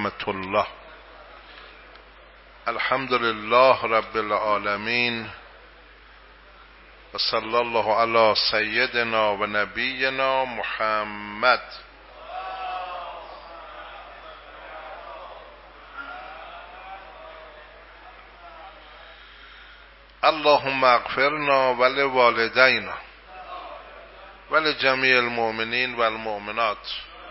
رحمة الله. الحمد لله رب العالمين و صلی الله علی سیدنا و نبینا محمد. اللهم اغفرنا ولوالدینا ولجمیع المؤمنین والمؤمنات.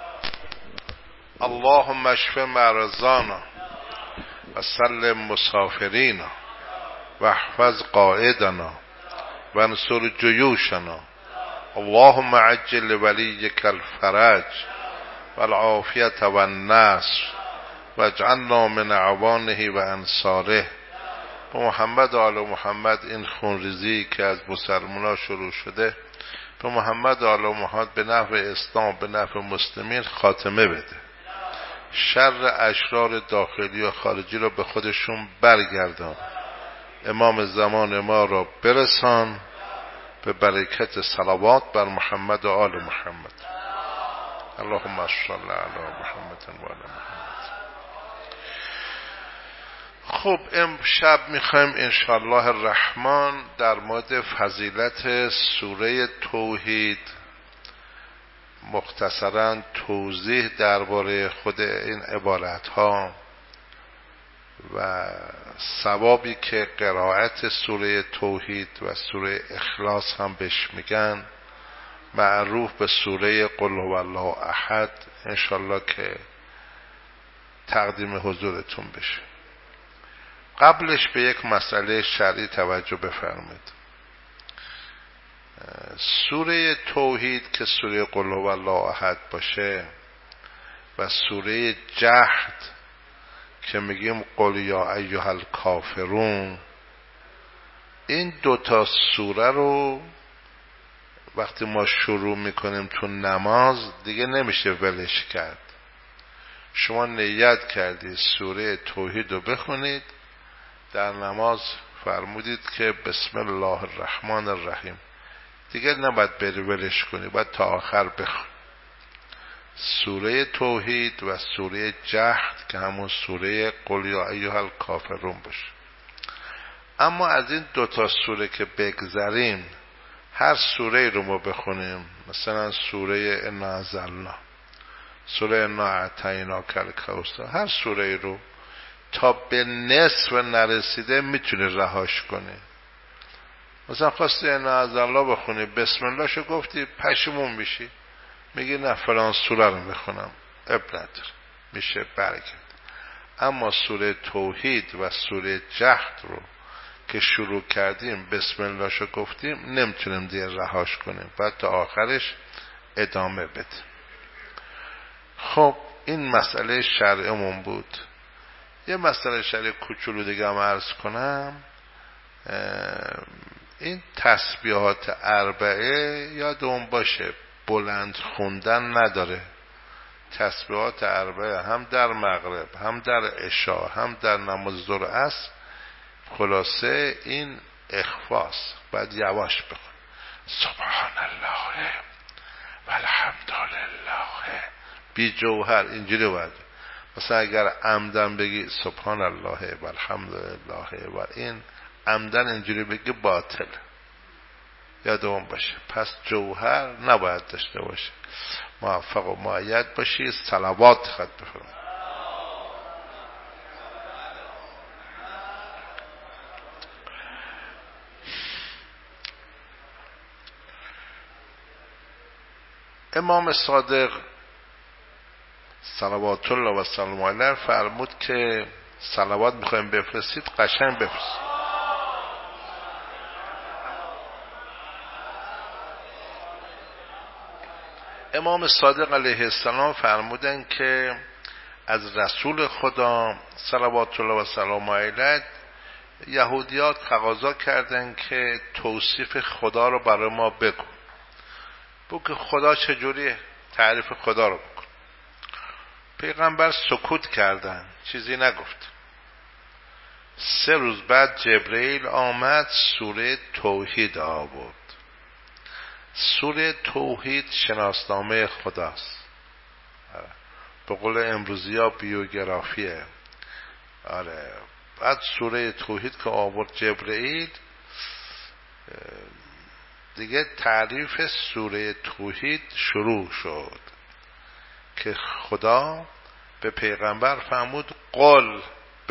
اللهم اشف مرضانا و سلم مسافرینا و احفظ قائدنا و انصر جیوشنا. اللهم عجل ولیک الفرج والعافیت و النصر و اجعلنا من اعوانه و انصاره. به محمد و آل محمد این خونریزی که از مسلمانان شروع شده به محمد و آل محمد به نفع اسلام به نفع مسلمین خاتمه بده. شر اشرار داخلی و خارجی را به خودشون برگردان. امام زمان ما را برسان به برکت صلوات بر محمد و آل محمد. اللهم صل علی محمد و آل محمد. خب امشب میخوایم انشاءالله الرحمن در مورد فضیلت سوره توحید مختصراً توضیح درباره خود این عبارت ها و ثوابی که قرائت سوره توحید و سوره اخلاص هم بهش میگن، معروف به سوره قل هو الله احد، انشاءالله که تقدیم حضورتون بشه. قبلش به یک مسئله شرعی توجه بفرمایید. سوره توحید که سوره قل هو الله احد باشه و سوره جهد که میگیم قل یا ایها الکافرون، این دوتا سوره رو وقتی ما شروع میکنیم تو نماز دیگه نمیشه ولش کرد. شما نیت کردید سوره توحید رو بخونید، در نماز فرمودید که بسم الله الرحمن الرحیم، دیگه نباید بری ولش کنی، باید تا آخر بخون. سوره توحید و سوره جهد که همون سوره قل یا ایها الکافرون باشه. اما از این دوتا سوره که بگذریم، هر سوره رو ما بخونیم، مثلا سوره انا انزلنا، سوره انا اعطیناک الکوثر، هر سوره رو تا به نصف نرسیده میتونی رهاش کنی. مثلا خواستی انا انزلنا بخونی، بسم الله شو گفتی، پشیمون میشی، میگی نه فلان سوره رو میخونم، اب نداره، میشه برگرد. اما سوره توحید و سوره جهد رو که شروع کردیم بسم الله شو گفتیم، نمیتونیم دیگه رهاش کنیم، باید تا آخرش ادامه بده. خب این مسئله شرعمون بود. یه مسئله شرعی کوچولو دیگه هم عرض کنم. این تسبیحات اربعه یادمون باشه بلند خوندن نداره. تسبیحات اربعه هم در مغرب، هم در عشاء، هم در نماز ظهر است، خلاصه این اخفاست، باید یواش بخون. سبحان الله و الحمد لله بی جوهر، اینجوری باید. مثلا اگر عمدن بگی سبحان الله و الحمد لله و این عمدن اینجوری بگی باطل، یادمون باشه. پس جوهر نباید داشته باشه. موفق و مؤید باشی. صلوات خط بفرمایید. امام صادق صلوات الله و سلام علیه فرمود که صلوات میخوایم بفرستید قشنگ بفرستید. امام صادق علیه السلام فرمودن که از رسول خدا صلوات الله و سلام علیه یهودیات تقاضا کردن که توصیف خدا رو برای ما بگو که خدا چجوریه، تعریف خدا رو بکن. پیغمبر سکوت کردن، چیزی نگفت. 3 روز بعد جبرئیل آمد، سوره توحید آورد. سوره توحید شناسنامه خداست. به قول امروزی ها بیوگرافیه. آره. بعد سوره توحید که آورد جبرئیل، دیگه تعریف سوره توحید شروع شد که خدا به پیغمبر فرمود قل،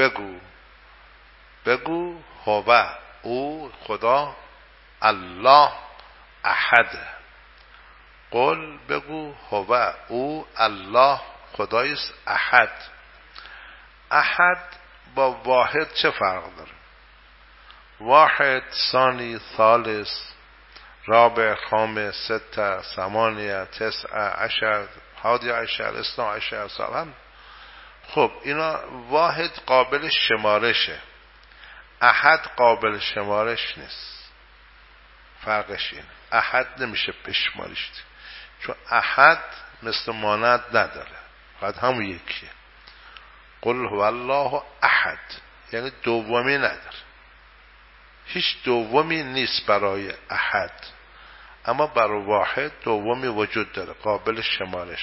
بگو هو، او خدا، الله احد. قل بگو هو، او الله خدایست احد. احد با واحد چه فرق داره؟ واحد، ثانی، ثالث، رابع، خامس، سته، ثمانیه، تسعه، عشر، حادی عشر، اثنا عشر سالن. خب اینا واحد قابل شمارشه، احد قابل شمارش نیست. فرقش اینه، احد نمیشه بشمارش، چون احد مثل مانند نداره، فقط همون یکیه. قل هو الله احد یعنی دومی نداره، هیچ دومی نیست برای احد، اما برای واحد دومی وجود داره، قابل شمارش.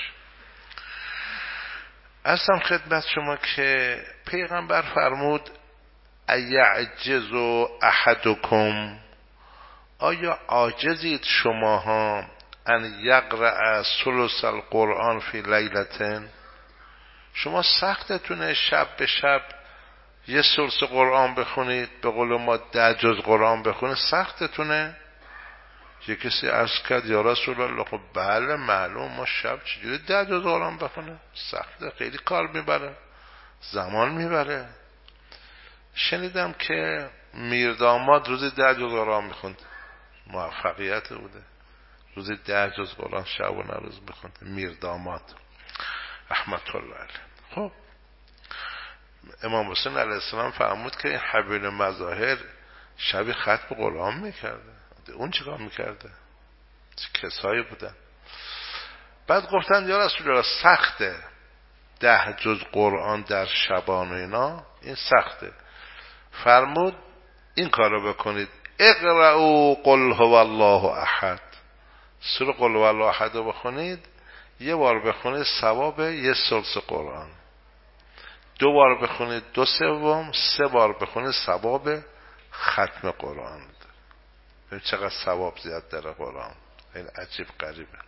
اصلا خدمت شما که پیغمبر فرمود ایعجز احدکم، آیا عاجزید شماها ان یقرأ ثلث القرآن فی لیلتن؟ شما سختتونه شب به شب یه ثلث قرآن بخونید، به قول ما 10 جز قرآن بخونید، سختتونه؟ یه کسی عرض کرد یا رسول الله خب بله معلوم، ما شب چجوری 10 جز قرآن بخونه؟ سخته، خیلی کار میبره، زمان میبره. شنیدم که میرداماد روزی 10 جز قرآن میخوند، موفقیت بوده، روزی 10 جز قرآن شب و روز میخوند میرداماد رحمت الله علیه. خب امام حسین علیه السلام فرمود که این حبیل مظاهر شبی ختم قرآن میکرده، اون چیکار میکرده؟ چه کسایی بودن؟ بعد گفتن یا رسول الله سخته 10 جز قرآن در شبان و اینا، این سخته. فرمود این کارو بکنید، اقرأوا قل هو الله احد، سوره قل هو الله احد رو بخونید، یه بار بخونید ثواب یه ثلث قرآن، 2 بار بخونید 2/3، 3 بار بخونید ثواب ختم قرآن. ببین چقدر ثواب زیاد داره قرآن، این عجیب غریبه.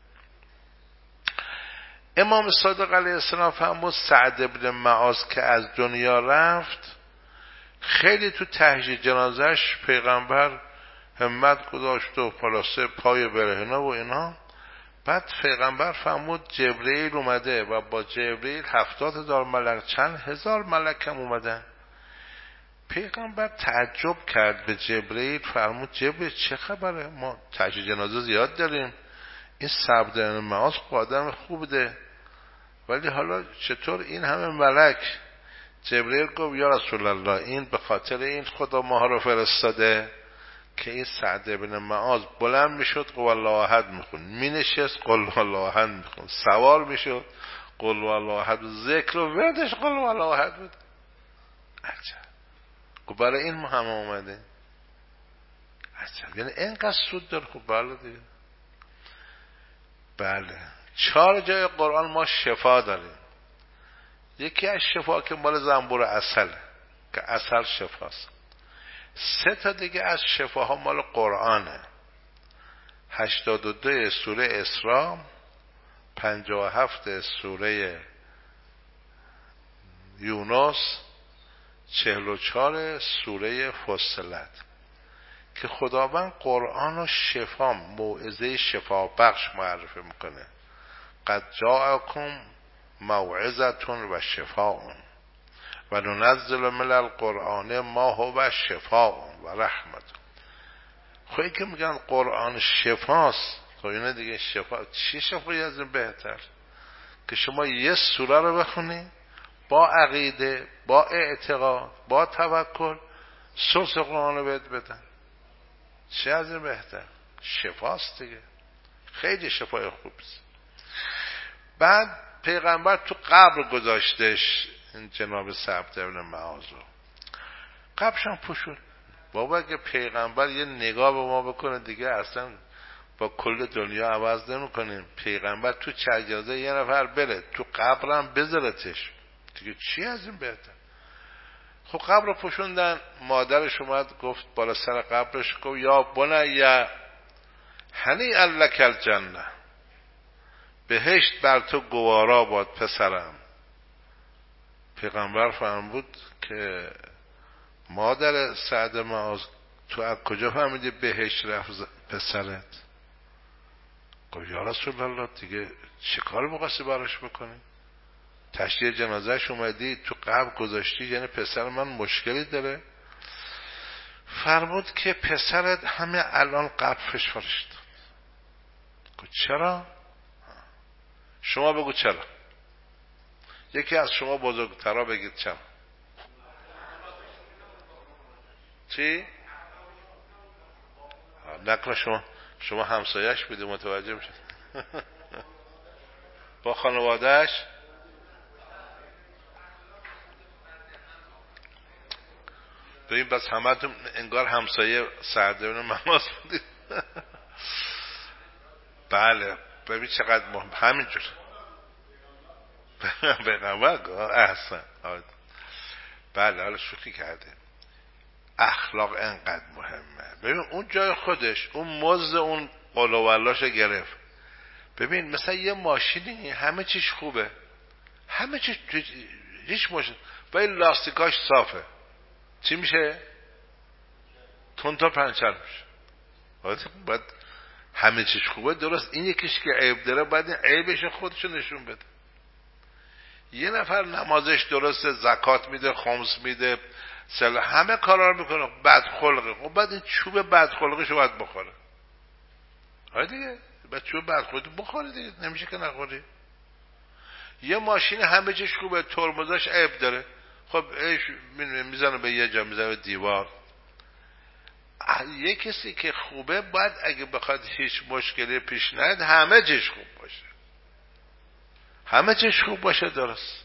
امام صادق علیه السلام فرمود سعد ابن معاذ که از دنیا رفت، خیلی تو تهجید جنازش پیغمبر همت گذاشت و خلاصه پای برهنه و اینا. بعد پیغمبر فرمود جبرئیل اومده و با جبرئیل 70,000 ملک، چند هزار ملک هم اومدن. پیغمبر تعجب کرد به جبرئیل، فرمود جبرئیل چه خبره؟ ما تهجید جنازه زیاد داریم، این سعد بن معاذ آدم خوبه، ولی حالا چطور این همه ملک؟ جبرئیل گفت یا رسول الله این به خاطر این خدا ما رو فرستاده که این سعد بن معاذ بلند میشد قل الله احد میخوند، مینشست قل الله احد میخوند، سوار میشد قل الله احد، ذکر و وردش قل الله احد بود. عجب. خب برای این ما هم اومده. عجب، یعنی اینقدر سود داره. خب بله دیگه، بله 4 جای قرآن ما شفا داریم. یکی از شفا که مال زنبور عسل که عسل شفاست. 3 تا دیگه از شفاها مال قرآنه. 82 سوره اسراء، 57 سوره یونس، 44 سوره فصلت، که خداوند قرآن و شفا، موعظه شفا بخش معرفی میکنه. قد جاءکم موعظتون و شفاء و ننزل من القرآن ما هو شفاء و رحمت. خواهی که میگن قرآن شفاست، خب اینه دیگه شفا، چی شفایی از این بهتر که شما یه سوره رو بخونی با عقیده، با اعتقاد، با توکل، ثلث قرآن رو بهت بدن. چه از این بهتر؟ شفاست دیگه، خیلی شفای خوبیست. بعد پیغمبر تو قبر گذاشتش این جناب سعد بن معاذ رو، قبرش هم پوشون. بابا اگه پیغمبر یه نگاه به ما بکنه دیگه اصلا با کل دنیا عوض نمی‌کنیم. پیغمبر تو چه اجازه یه نفر بره تو قبرم بذارتش دیگه چی از این بهتر؟ خب قبر رو پوشوندن، مادرش اومد گفت بالا سر قبرش گفت یا بنی هنیئا لک الجنه، بهشت بر تو گوارا باد پسرم. پیغمبر فرمود که مادر سعد معاذ تو از کجا فهمیدی بهشت رفت پسرت؟ گفت یا رسول الله دیگه چه کار می‌خواستی براش بکنی؟ تشییع جنازهش اومدی تو قبر گذاشتی، یعنی پسر من مشکلی داره؟ فرمود که پسرت همه الان قبرش فرشت. گفت چرا؟ شما بگو چرا، یکی از شما بزرگترا بگید چرا. چی؟ نکنه شما همسایش بودی متوجه میشد با خانوادهش. ببین بس همه تون انگار همسایه سعد بن معاذ بودید بله ببین چقدر مهم همینجور پیغمبر احسن. بله حالا شوخی کرده. اخلاق انقدر مهمه. ببین اون جای خودش اون مزد اون قلوالاشو گرفت. ببین مثلا یه ماشینی همه چیش خوبه، همه چیش هیچ ماشین ولی لاستیکاش صافه، چی میشه؟ تونتا پنچر میشه. باید همه چیش خوبه درست، این یکیش که عیب داره باید این عیبش خودشو نشون بده. یه نفر نمازش درسته، زکات میده، خمس میده، همه کارا رو میکنه، بدخلقه. خب بعد این چوب بدخلقشو باید بخوره. آره دیگه بعد چوب بدخلقشو بخوره دیگه، نمیشه که نخوری. یه ماشین همه چیش خوبه، ترمزش عیب داره، خب میزنه به یه جا، میزنه به دیوار. یه کسی که خوبه باید اگه بخواد هیچ مشکلی پیش نیاد همه چیش خوب باشه، همه چیش خوب باشه درست.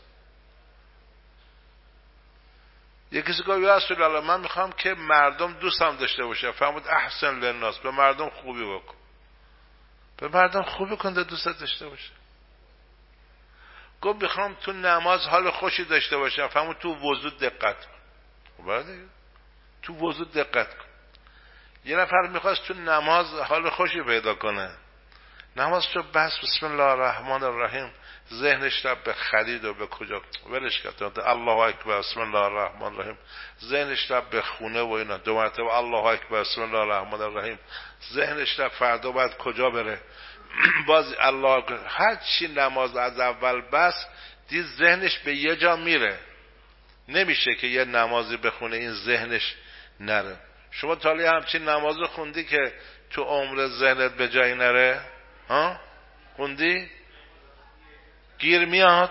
یه کسی گفت یا رسول الله من میخوام که مردم دوستم داشته باشه. فرمود احسن للناس، به مردم خوبی بکن، به مردم خوبی کن تا دوستت داشته باشه. گفت میخوام تو نماز حال خوشی داشته باشم. فرمود تو وضو دقت کن. دیگه تو وضو دقت کن. یه نفر میخواست تو نماز حال خوشی پیدا کنه، نماز تو بس بسم الله الرحمن الرحیم، ذهنش را به خرید و به کجا ولش کرد، الله اکبر بسم الله الرحمن الرحیم، ذهنش را به خونه و اینا، دو مرتبه الله اکبر بسم الله الرحمن الرحیم، ذهنش را فردا باید کجا بره باز الله اکبر. هر چی نماز از اول بس دید ذهنش به یه جا میره، نمیشه که یه نمازی بخونه این ذهنش نره. شما تالی همچین نماز خوندی که تو عمر ذهنت به جایی نره؟ ها؟ خوندی؟ گیر میاد؟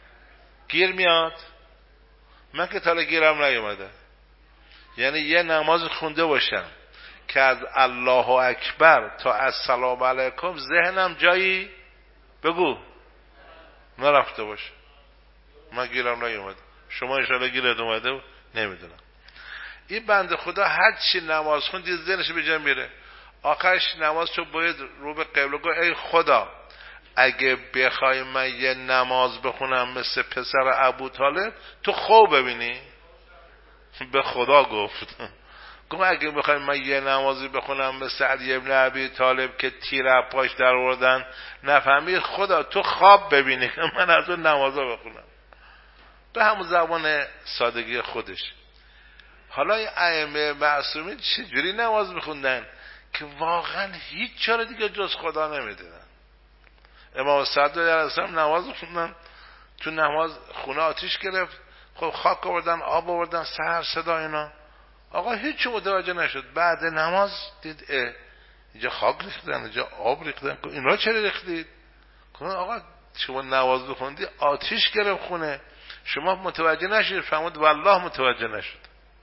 من که تالی گیرم نیومده. یعنی یه نماز خونده باشم که از الله اکبر تا از سلام علیکم ذهنم جایی بگو نرفته باشه. من گیرم نیومده، شما انشاءالله گیرت اومده نمیدونم. این بنده خدا هر چی نماز خوند دید ذهنش به جا میره. آخرش نماز تو باید رو به قبله گفت ای خدا اگه بخوای من یه نماز بخونم مثل پسر ابو طالب تو خوب ببینی. به خدا گفت اگه بخوای من یه نمازی بخونم مثل علی ابن ابی طالب که تیر پاش در آوردن نفهمید، خدا تو خواب ببینی که من از اون نمازا بخونم. به همون زبان سادگی خودش. حالا این ائمه معصومین چجوری نماز میخوندن که واقعا هیچ چاره دیگه جز خدا نمیدیدن. امام صدر علیه السلام نماز میخوندن، تو نماز خونه آتیش گرفت، خب خاک آوردن، آب آوردن، سر صدا اینا، آقا هیچ متوجه نشد. بعد نماز دید اینجا خاک ریختن، اینجا آب ریختن، اینا چرا ریختید؟ آقا شما نماز بخوندی آتیش گرفت خونه، شما متوجه نشید. فرمود والله متوجه نشد.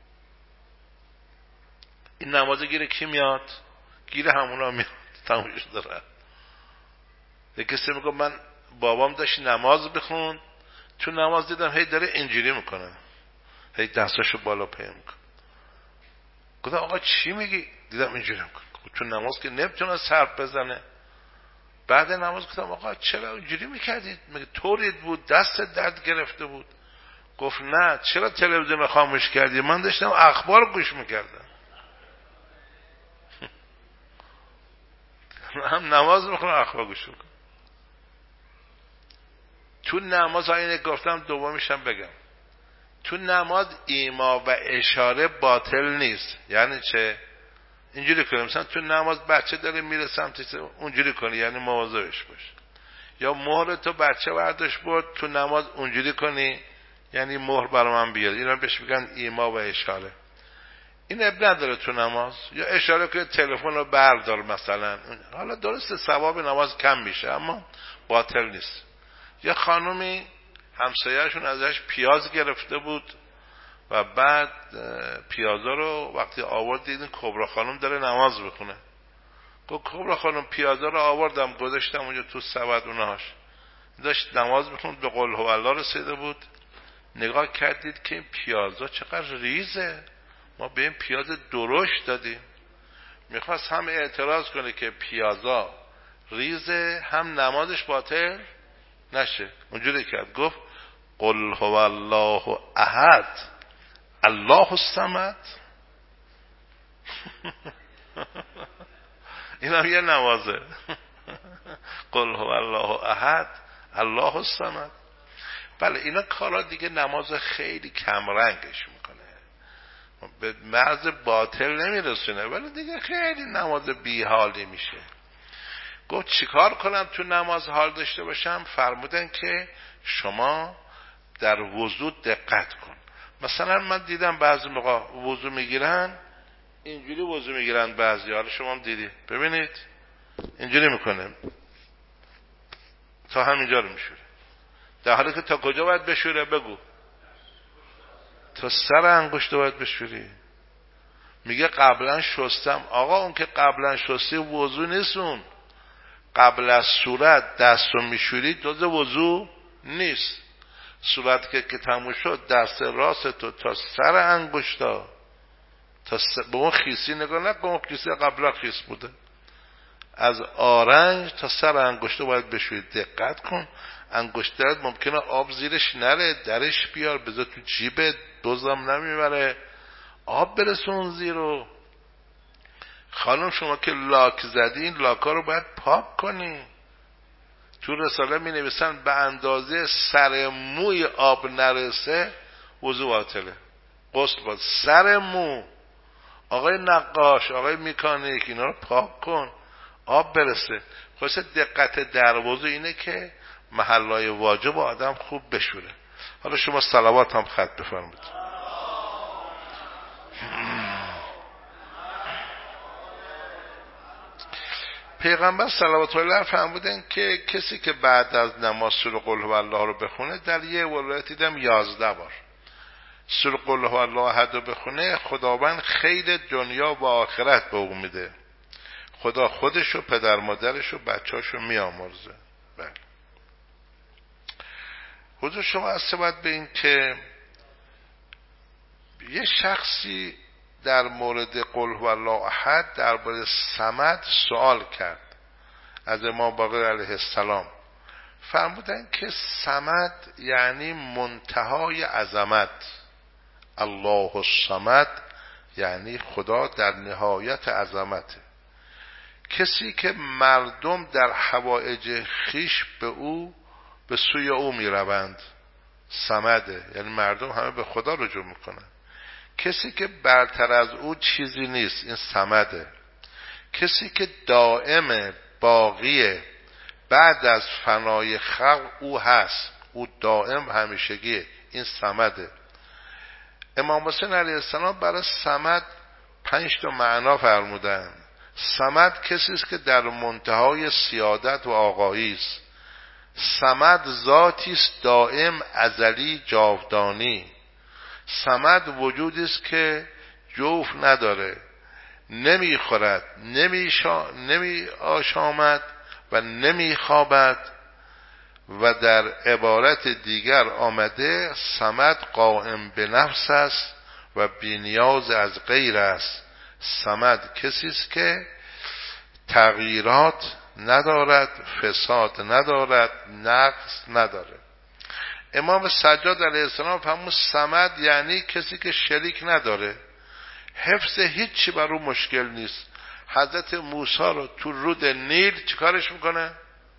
این نماز گیره کی میاد؟ گیره همونا میاد. تمومش داره. یک کسی میگه من بابام داشت نماز بخوند، تو نماز دیدم هی داره اینجوری میکنه، هی دستاشو بالا پایین میکنه. گفتم آقا چی میگی؟ دیدم اینجوری میکنه. تو نماز که نمیتونست حرف بزنه. بعد نماز گفتم آقا چرا اینجوری میکردید؟ مگه طورید بود؟ دست درد گرفته بود؟ گفت نه. چرا تلویزیون خاموش کردی؟ من داشتم اخبار گوش میکردم. هم نماز میخونم اخبار گوش میکنم. تو نماز اینه گفتم، دومیشم بگم، تو نماز ایما و اشاره باطل نیست. یعنی چه؟ اینجوری کنیم مثلا تو نماز بچه داره میره سمت اونجوری کنی، یعنی مواظبش باش. یا مهر تو بچه برداشت برد تو نماز اونجوری کنی، یعنی مهر برای من بیاد. اینا بهش میگن ایما و اشاره. این اب نداره تو نماز. یا اشاره که تلفن رو بردار مثلا، حالا درسته ثواب نماز کم میشه اما باطل نیست. یا خانومی همسایه‌شون ازش پیاز گرفته بود و بعد پیازا رو وقتی آورد دیدن کبرا خانم داره نماز بخونه. گفت کبرا خانم پیازا رو آوردم گذاشتم اونجا تو سبد اونهاش. داشت نماز میخوند به قل هو الله رسیده بود. نگاه کردید که این پیازا چقدر ریزه، ما به این پیاز درشت دادیم. میخواست هم اعتراض کنه که پیازا ریزه هم نمازش باطل نشه. اونجوری کرد گفت قل هو الله احد الله الصمد. این هم یه نمازه. قل هو الله احد الله الصمد. بله اینا کارا دیگه نماز خیلی کمرنگش میکنه، به مرز باطل نمیرسونه، ولی دیگه خیلی نماز بیحالی میشه. گفت چیکار کنم تو نماز حال داشته باشم؟ فرمودن که شما در وضو دقت کن. مثلا من دیدم بعضی موقع وضو میگیرن اینجوری وضو میگیرن، بعضی حالا شما هم دیدید، ببینید اینجوری میکنه تا همینجا رو میشوره، در حالی که تا کجا باید بشوره؟ بگو. تا سر انگشت باید بشوری. میگه قبلا شستم. آقا اون که قبلا شستی وضو نیستون. قبل از صورت دست رو میشوری جز وضو نیست. صورت که تموم شد دست راست تو تا سر انگشتا به اون خیسی نگاه نکن، اون خیسی قبلا خیس بوده، از آرنج تا سر انگشتا باید بشوری. دقت کن انگشترت ممکنه آب زیرش نره، درش بیار بذار تو جیبت، دزدم نمیبره، آب برسون زیرو. خانم شما که لاک زدین لاکا رو باید پاک کنی. تو رساله می نویسن به اندازه سر موی آب نرسه وضو باطله، غسل باید. سر مو. آقای نقاش، آقای میکانیک، اینا رو پاک کن آب برسه. خلاصه دقت در وضو اینه که محلای واجب آدم خوب بشوره. حالا شما صلوات هم خط بفرمایید. پیغمبر صلوات الله علیه فرمودن که کسی که بعد از نماز سوره قل هو الله رو بخونه، در یه روایت دیدم 11 بار سوره قل هو الله احد رو بخونه، خداوند خیر دنیا و آخرت به او میده. خدا خودش و پدر مادرش و بچه‌اشو میامرزه. بله. حضور شما از باید به این که یه شخصی در مورد قل هو الله احد درباره صمد سوال کرد از امام باقر علیه السلام. فرمودن که صمد یعنی منتهای عظمت. الله الصمد یعنی خدا در نهایت عظمته. کسی که مردم در حوائج خیش به سوی او می روند، صمده، یعنی مردم همه به خدا رجوع میکنن. کسی که برتر از او چیزی نیست، این صمده. کسی که دائم باقیه، بعد از فنای خلق او هست، او دائم همیشگیه، این صمده. امام حسین علیه السلام برای صمد 5 معنا فرمودن. صمد کسی است که در منتهای سیادت و آقایی است. صمد ذاتی است دائم، ازلی، جاودانی. صمد وجودی است که جوف نداره، نمیخورد، نمی آشامد و نمی خوابد. و در عبارت دیگر آمده صمد قائم به نفس است و بی‌نیاز از غیر است. صمد کسی است که تغییرات ندارد، فساد ندارد، نقص نداره. امام سجاد علیه السلام فرمود صمد یعنی کسی که شریک نداره، حفظ هیچی بر اون مشکل نیست. حضرت موسی رو تو رود نیل چیکارش میکنه؟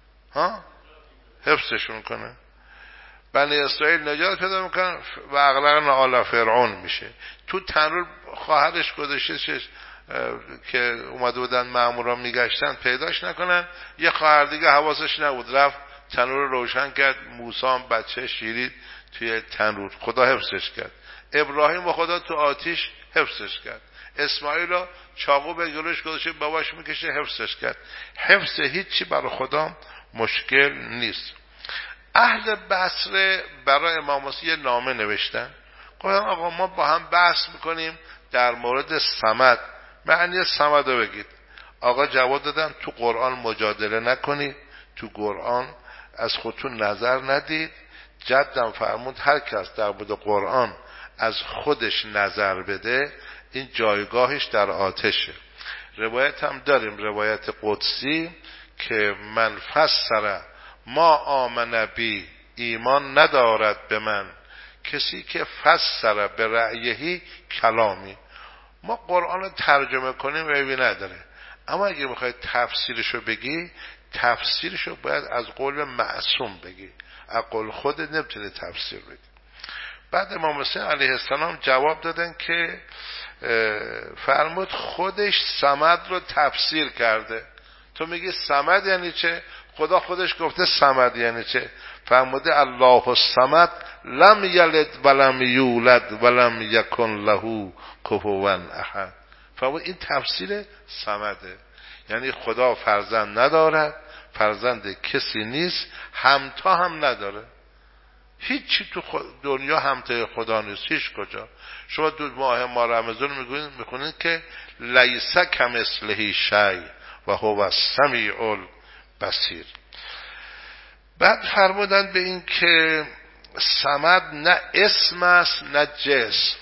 حفظش میکنه. بنی اسرائیل نجات پیدا میکنن و اغرقنا آل فرعون میشه. تو تنور خواهرش گذاشته که اومده بودن مامورا میگشتن پیداش نکنن، یه خواهر دیگه حواسش نبود رفت تنور رو روشن کرد، موسی هم بچه شیرید توی تنور، خدا حفظش کرد. ابراهیم و خدا تو آتیش حفظش کرد. اسماعیل رو چاقو به گلوش گذاشته باباش میکشه حفظش کرد. حفظ هیچی برای خدا مشکل نیست. اهل بصره برای امام موسی یه نامه نوشتن، گفتن آقا ما با هم بحث میکنیم در مورد صمد، معنی صمد رو بگید. آقا جواب دادن تو قرآن مجادله نکنید، تو قرآن از خودتون نظر ندید. جدم فرمود هر کس در مورد قرآن از خودش نظر بده این جایگاهش در آتشه. روایت هم داریم، روایت قدسی که من فسر ما آمن بی، ایمان ندارد به من کسی که فسر به رأیهی کلامی. ما قرآن رو ترجمه کنیم عیبی نداره، اما اگه میخوای تفسیرشو بگی، تفسیرشو باید از قول معصوم بگی، از قول خودت نمیتونی تفسیر بگی. بعد امام حسین علیه السلام جواب دادن که فرمود خودش صمد رو تفسیر کرده. تو میگی صمد یعنی چه؟ خدا خودش گفته صمد یعنی چه؟ فرموده الله الصمد لم یلد ولم یولد ولم یکن له کفوا احد. فرمود این تفسیر صمده، یعنی خدا فرزند ندارد، فرزند کسی نیست، همتا هم نداره. هیچی تو دنیا همتای خدا نیست، هیچ کجا. شما دو ماه ما رمضان میخونید که لیس کمثله شیء و هو السمیع البصیر. بعد فرمودن به این که صمد نه اسم است نه جسم،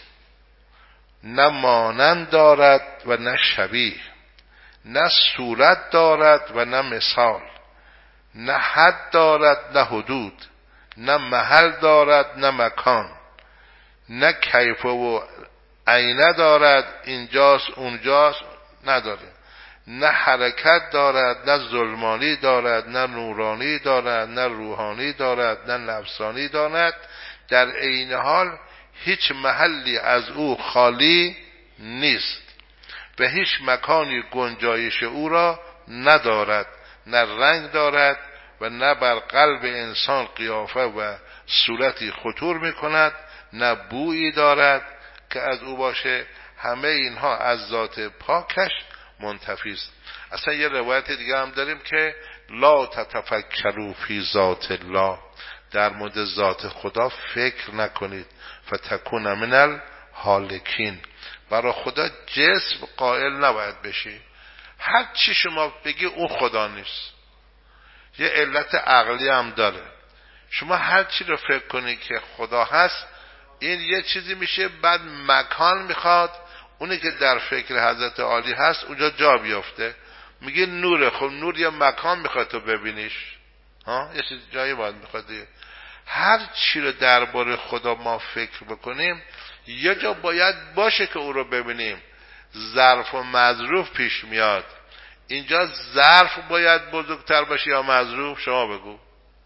نه مانند دارد و نه شبیه، نه صورت دارد و نه مثال، نه حد دارد نه حدود، نه محل دارد نه مکان، نه کیف و عینه دارد اینجاست اونجاست نداره، نه حرکت دارد، نه ظلمانی دارد، نه نورانی دارد، نه روحانی دارد، نه نفسانی دارد. در عین حال هیچ محلی از او خالی نیست و هیچ مکانی گنجایش او را ندارد، نه رنگ دارد و نه بر قلب انسان قیافه و صورتی خطور میکند، نه بویی دارد که از او باشه. همه اینها از ذات پاکش منتفی است. اصلا یه روایت دیگه هم داریم که لا تتفکروا فی ذات الله، در مورد ذات خدا فکر نکنید فتکون من الهالکین. برای خدا جسم قائل نباید بشی، هر چی شما بگی اون خدا نیست. یه علت عقلی هم داره، شما هر چی رو فکر کنی که خدا هست این یه چیزی میشه، بعد مکان میخواد اونی که در فکر حضرت عالی هست اونجا جا بیافته. میگه نوره، خب نور یه مکان میخواد تو ببینیش، یه چیز جایی باید میخواد. هر چی رو درباره خدا ما فکر بکنیم یه جا باید باشه که او رو ببینیم. ظرف و مظروف پیش میاد، اینجا ظرف باید بزرگتر باشه یا مظروف؟ شما بگو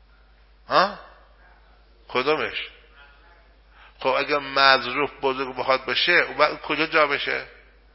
کدومش؟ خب اگه مظروف بزرگ بخواد باشه او کجا جا بشه؟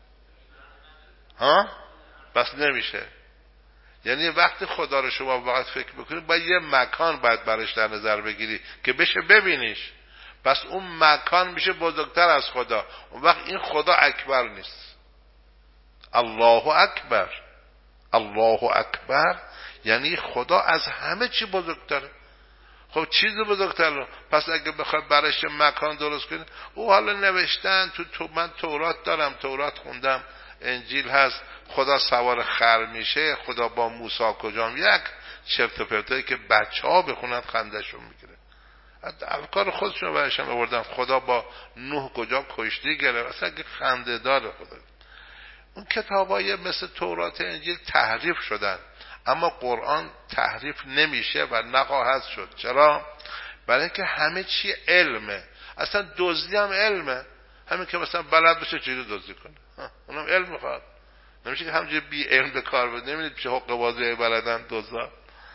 بس نمیشه. یعنی وقتی خدا رو شما واقعا فکر بکنید باید یه مکان باید برش در نظر بگیری که بشه ببینیش، بس اون مکان میشه بزرگتر از خدا. اون وقت این خدا اکبر نیست. الله اکبر، الله اکبر یعنی خدا از همه چی بزرگتره. خب چیز بزرگتر، پس اگه بخوای برش مکان درست کنی، او حالا نوشتن تو من تورات دارم، تورات خوندم، انجیل هست، خدا سوار خر میشه، خدا با موسی کجام، یک چرت و پرتایی که بچه‌ها بخونن خنده‌شون میگیره. افکار خودشون براشون آوردن. خدا با نوح کجا کشتی گرفت، اصلا که خنده داره خدا. اون کتابای مثل تورات انجیل تحریف شدن، اما قرآن تحریف نمیشه و نخواهد شد. چرا؟ برای اینکه همه چی علمه. اصلا دزدی هم علمه. همین که مثلا بلد بشه چجوری دزدی کنه، اونم علم میخواد. نمیشه که همینجوری بی علم به کار بده. نمیدید چه حق بازی بلدن دزدا.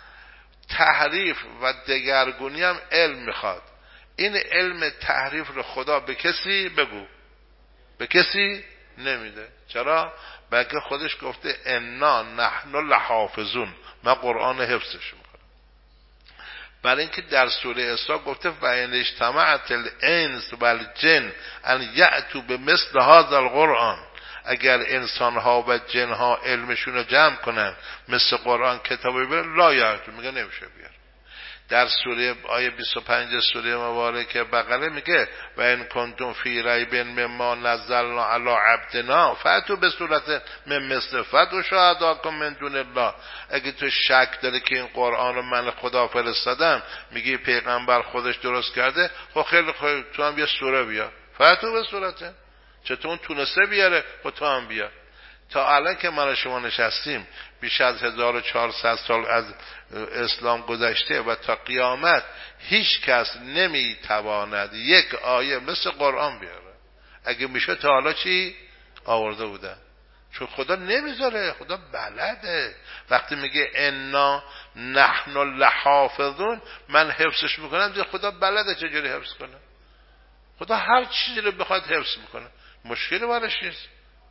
تحریف و دگرگونی هم علم میخواد. این علم تحریف رو خدا به کسی بگو، به کسی نمیده. چرا؟ بلکه خودش گفته انا نحن لحافظون، من قرآن حفظش میکنم. برای اینکه در سوره اسراء گفته و ان اجتمعت الانس والجن ان یأتوا بمثل هذا القرآن، اگر انسان ها و جن ها علمشون رو جمع کنن مثل قرآن کتابی بیارن، لا یأتوا، میگه نمیشه بیار. در سوره آیه 25 سوره مبارکه بقره میگه و ان کنتم فی ریب مما نزلنا علی عبدنا فاتوا بسورة من مثله فادعوا شهداءکم من دون الله. اگه تو شک داری که این قرآن رو من خدا فرستادم، میگی پیغمبر خودش درست کرده، خب خیلی خوب تو هم یه سوره بیار، فاتوا بسورة. چطور اون تونسته بیاره، خب تو هم بیار. تا الان که من و شما نشستیم بیش از 1400 سال از اسلام گذشته و تا قیامت هیچ کس نمیتواند یک آیه مثل قرآن بیاره. اگه میشه تا حالا چی آورده بودن؟ چون خدا نمیذاره، خدا بلده. وقتی میگه انا نحن لحافظون، من حفظش میکنم، دیگه خدا بلده چجوری حفظ کنه. خدا هر چیزی رو بخواد حفظ میکنه، مشکلی براش نیست.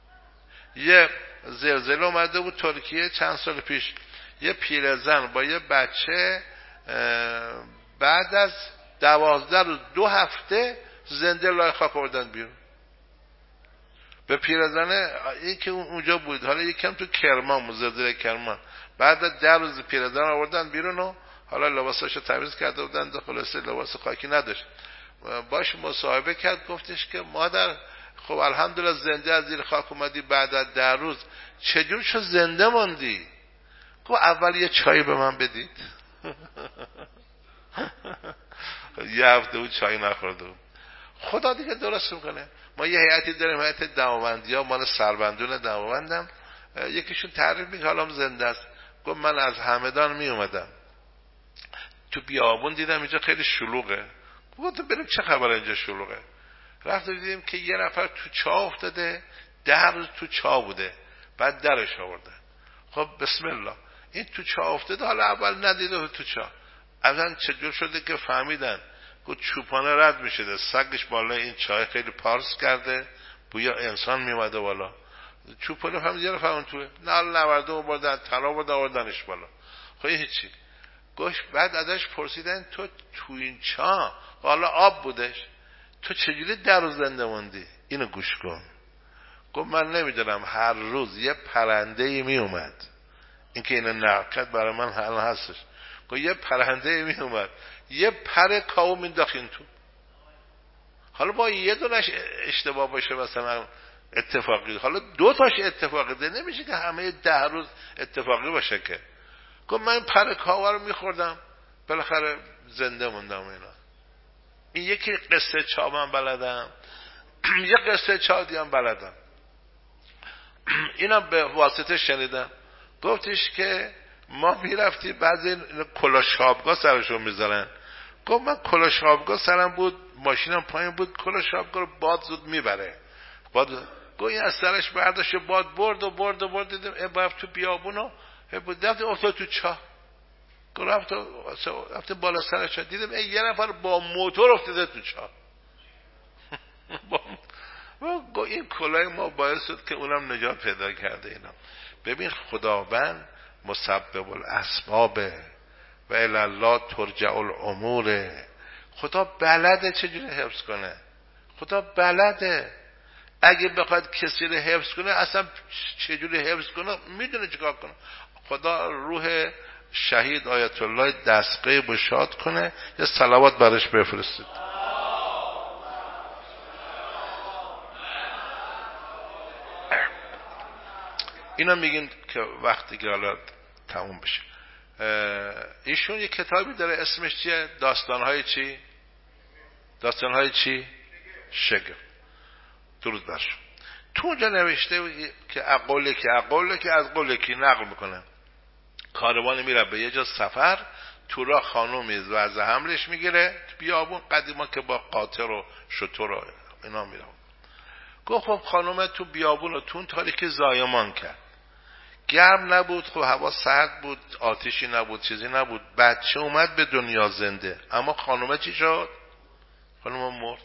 یه زلزله اومده بود ترکیه چند سال پیش، یه پیرزن با یه بچه بعد از 12 روز 2 هفته زنده لای خاک آوردن بیرون. به پیرزنه این که اونجا بود، حالا یکم تو کرمان، زلزله کرمان، بعد از 10 روز پیرزن آوردن بیرون و حالا لباساشو تمیز کرده بودن، خلاصه لباس خاکی نداشت. باش مصاحبه کرد، گفتش که مادر خب الحمدلله زنده از زیر خاک اومدی، بعد از 10 روز چجور شو زنده موندی؟ گفت اول یه چای به من بدید. یه هفته بود چای نخورده بود. خدا دیگه درست میکنه. ما یه هیئتی داریم، هیئت دماوندی ها، مال سربندون دماوندم، یکیشون تعریف میکنه حالا زنده است. گفت من از همدان می اومدم تو بیابون دیدم اینجا خیلی شلوغه. گفتم بریم چه خبر اینجا شلوغه؟ رفت دیدیم که یه نفر تو چاه افتاده، 10 روز تو چاه بوده، بعد درش آوردن. خب بسم الله، این تو چاه افتاده، حالا اول ندیده تو چاه، اصلا چجور شده که فهمیدن؟ گفت چوپانه رد میشده، سگش بالا این چاه خیلی پارس کرده، بویا انسان میومده بالا، چوپانه فهمید یه نفر توه، نورده و بردن تلا بردن آوردنش بالا. خب هیچی. گوش بعد ازش پرسیدن تو این چاه حالا آب بودش، تو چجوری 10 روز زنده موندی؟ اینو گوش کن. گفت من نمیدونم، هر روز یه پرنده ای می اومد، این که اینو نقد برای من حل هستش. گفت یه پرنده ای می اومد، یه پر کاو مینداخت این تو. حالا با یه دونش اشتباه باشه مثلا اتفاقی، حالا 2 تاش اتفاقی ده، نمیشه که همه 10 روز اتفاقی باشه که. گفت من پر کاو رو میخوردم بالاخره زنده موندم. این یکی قصه چا من بلدم، یه قصه چا دیگه هم بلدم. اینم به واسطه شنیدم. گفتش که ما میرفتیم بعضی کلاشابگاه سرشون میذارن. گفت من کلاشابگاه سرم بود، ماشینم پایین بود، کلاشابگاه رو باد زود میبره. گفت این از سرش برداشت باد برد دیدم رفت تو بیابونو، رفت افتاد تو چاه. رفت بالا سرش دیدم یه نفر با موتور افتاده تو چاه. این کلاه ما باعث شد که اونم نجات پیدا کرده. اینا ببین خداوند مسبب الاسباب و الی الله ترجع الامور. خدا بلده چجوری حفظ کنه، خدا بلده. اگه بخواد کسی رو حفظ کنه اصلا چجوری حفظ کنه میدونه چیکار کنه. خدا روح شهید آیت الله دستقی بشاد کنه، یه صلوات برش بفرستید. اینا میگیم که وقتی که حالا تموم بشه. ایشون یه کتابی داره اسمش چیه؟ داستانهای چی؟ داستانهای چی؟ شگفت. درود برشون. تو اونجا نوشته که اقوله که از قوله که نقل میکنه کاروان میره به یه جا سفر، تو راه خانومی وضع حملش میگیره، بیابون قدیما که با قاطر و شتر و اینا میره. گفت خب خانومه تو بیابون و تو تاریکی زایمان کرد، گرم نبود، خب هوا سرد بود، آتیشی نبود، چیزی نبود، بچه اومد به دنیا زنده، اما خانومه چی شد؟ خانومه مرد.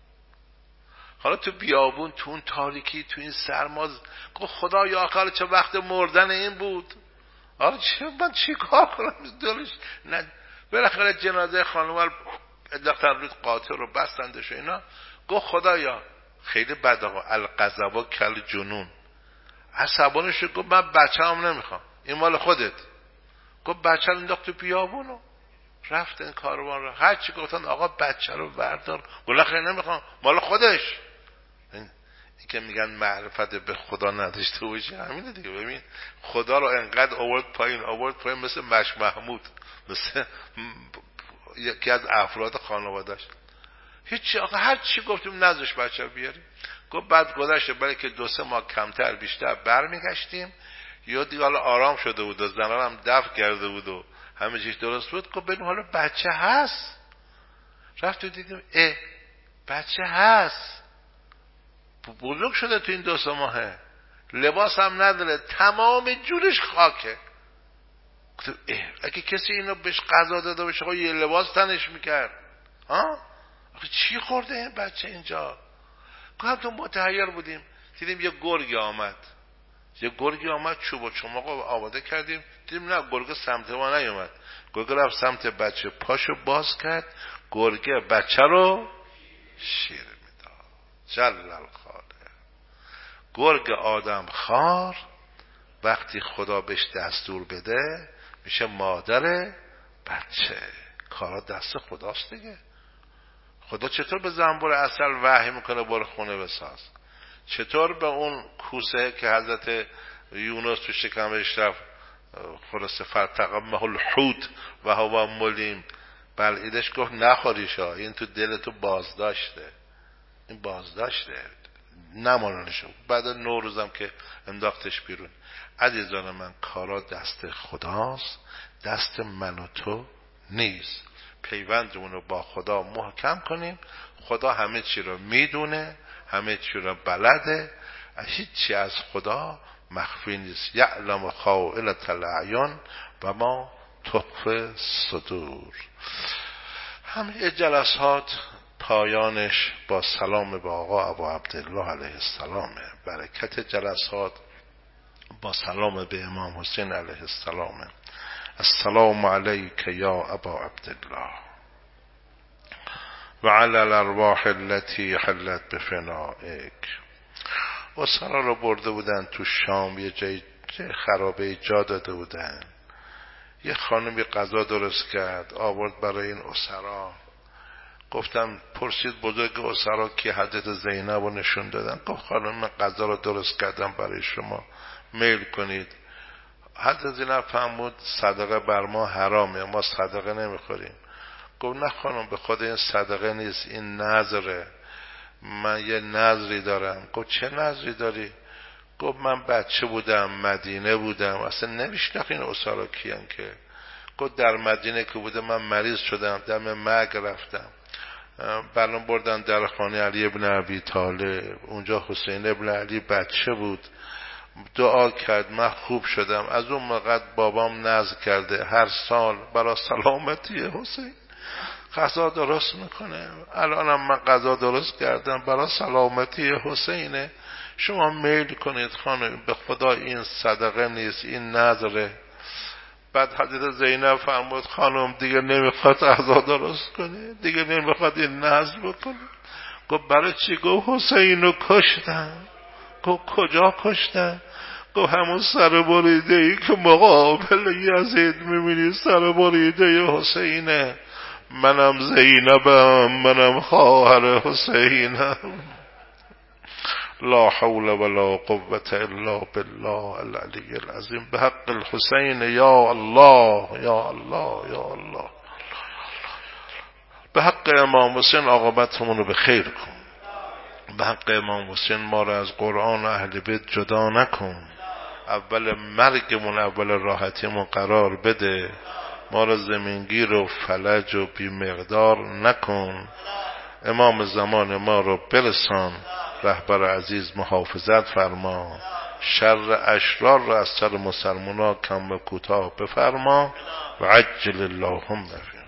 حالا تو بیابون، تو اون تاریکی، تو این سرما، گفت خدا یا آخر چه وقت مردن این بود. آره من چی کار کنم دلش نه. بالاخره جنازه خانومه رو انداختن روی قاطر رو بستندش و اینا. گفت خدایا خیلی بد آقا، القذبا کل جنون، عصبانش شد، گفت من بچه هم نمیخوام، این مال خودت. گفت بچه رو انداخت تو بیابون و رفت این کاروان رو. هرچی گفتن آقا بچه رو بردار، گفت خیلی نمیخوام، مال خودش. این که میگن معرفت به خدا نداشته باشی همینه دیگه. ببین خدا رو انقدر آورد پایین مثل مش محمود، مثل یکی از افراد خانواده‌اش. هیچی آقا هر چی گفتیم نذاش بچه رو بیاریم. گفت بعد گذشته برای که 2-3 ماه کمتر بیشتر برمیگشتیم، یا دیگه حالا آرام شده بود و زنان هم دفع کرده بود و همه چیز درست بود. گفت ببین حالا بچه هست. رفت و دیدیم بچه هست، بزرگ شده تو این 2-3 ماهه، لباس هم نداره، تمام جورش خاکه. گفتم اگه کسی اینو بهش غذا داده باشه خب یه لباس تنش میکرد. آخه چی خورده این بچه اینجا؟ گفتم تو متحیر بودیم، دیدیم یه گرگی آمد چوب و چماق رو آماده کردیم، دیدیم نه گرگ سمت ما نیومد، گرگ رفت سمت بچه، پاشو باز کرد، گرگه بچه رو شیر میداد. جل الخالق. گرگ آدم خار وقتی خدا بهش دستور بده میشه مادر بچه. کارا دست خداست دیگه. خدا چطور به زنبور عسل وحی میکنه برو خونه بساز؟ چطور به اون کوسه که حضرت یونس تو شکمش رفت خلاص فرتقمه الحوت و هو ملیم، بلعیدش گفت نخوریشا، این تو دل تو بازداشته، این بازداشته نمانونشو. بعد نوروزم که انداختش بیرون. عزیزان من کارا دست خداست، دست من و تو نیست. پیوندمون رو با خدا محکم کنیم. خدا همه چی رو میدونه، همه چی رو بلده، هیچی از خدا مخفی نیست. یعلم خائنة الاعین و ما تخفی الصدور. همه جلسات پایانش با سلام به آقا ابو عبدالله علیه السلام. برکت جلسات با سلام به امام حسین علیه السلام. السلام علیک یا ابا عبدالله و علی الارواح التي حلت بفنائک. اسرا رو برده بودن تو شام، یه جای خرابه جا داده بودن. یه خانمی غذا درست کرد آورد برای این اسرا. گفتم پرسید بزرگ اسرا کی؟ حضرت زینب رو نشون دادن. گفت خانم من غذا رو درست کردم برای شما، میل کنید. حضرت زینب فرمود صدقه بر ما حرامه، ما صدقه نمیخوریم. گفت نه خانم به خود این صدقه نیست، این نذره، من یه نذری دارم. گفت چه نذری داری؟ گفت من بچه بودم مدینه بودم اصلا نمیشناخت این اسرا کیان که. گفت در مدینه که بودم من مریض شدم، دم مرگ رفتم، برام بردن در خانه علی ابن ابی طالب، اونجا حسین ابن علی بچه بود، دعا کرد من خوب شدم. از اون موقع بابام نذر کرده هر سال برای سلامتی حسین غذا درست میکنه. الانم من غذا درست کردم برای سلامتی حسینه، شما میل کنید خانم، به خدا این صدقه نیست، این نذره. بعد حضرت زینب فرمود خانم دیگه نمیخواد غذا درست کنه، دیگه نمیخواد این نذر بکنه. گفت برای چی؟ گفت حسینو کشتن. گفت کجا کشتن؟ گفت همون سر بریده ای که مقابل یزید میبینی، سر بریده حسینه. منم زینبم، منم خواهر حسینم. لا حول ولا قوة الا بالله العلی العظیم. به حق الحسین یا الله یا الله یا الله. به حق امام حسین عاقبتمون رو به خیر کن. به حق امام حسین ما را از قرآن و اهل بیت جدا نکن. اول مرگمون اول راحتیمون قرار بده. ما را زمینگیر و فلج و بی مقدار نکن. امام زمان ما رو برسان. رهبر عزیز محافظت فرما. شر اشرار را از سر مسلمانا کم و کوتاه بفرما. و عجل اللهم